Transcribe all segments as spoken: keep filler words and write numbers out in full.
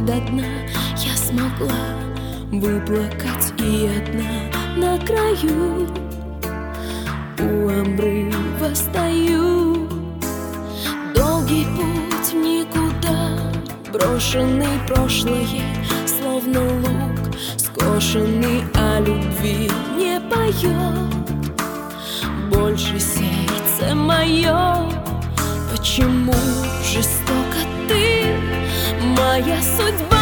до дна я смогла выплакать и одна на краю у обрыва стою. Долгий путь в никуда, брошенный прошлое, словно лук скошенный, о любви не поет больше сердце мое. Почему жестоко ты, моя судьба,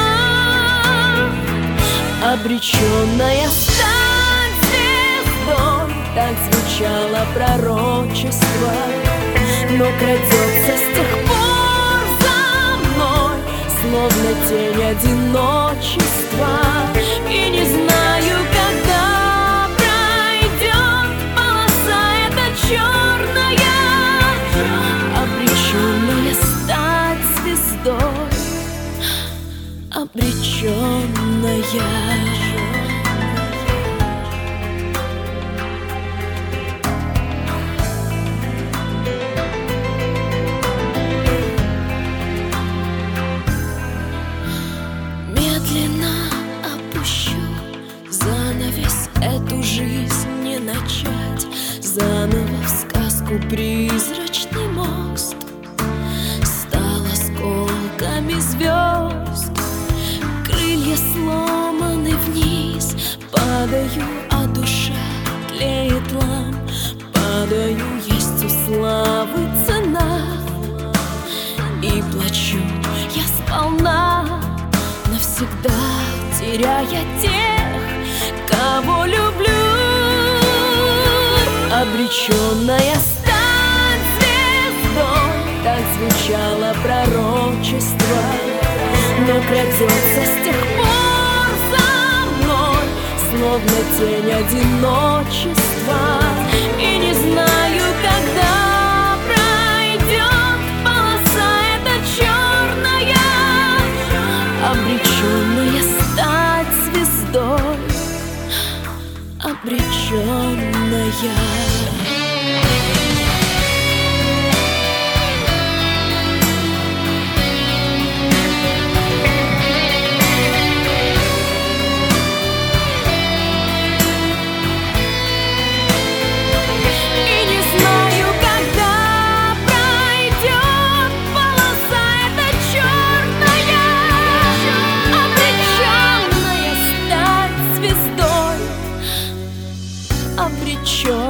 обреченная стать звездой? Так звучало пророчество, но крадется с тех пор за мной, словно тень одиночества. И не знаю, когда пройдет полоса эта черная, обреченная стать звездой, обреченная. Медленно опущу занавес, эту жизнь не начать заново. В сказку призрачный мост стал осколками звезд. Крылья сломаны вниз, падаю, а душа тлеет лам. Падаю, есть у славы цена, и плачу я сполна, навсегда теряя тех, кого люблю. Обреченная стать звездой, так звучало пророчество, но крадется с тех пор за мной, словно тень одиночества. И не знаю, когда пройдет полоса эта черная, обреченная стать звездой, обреченная. Обреченная.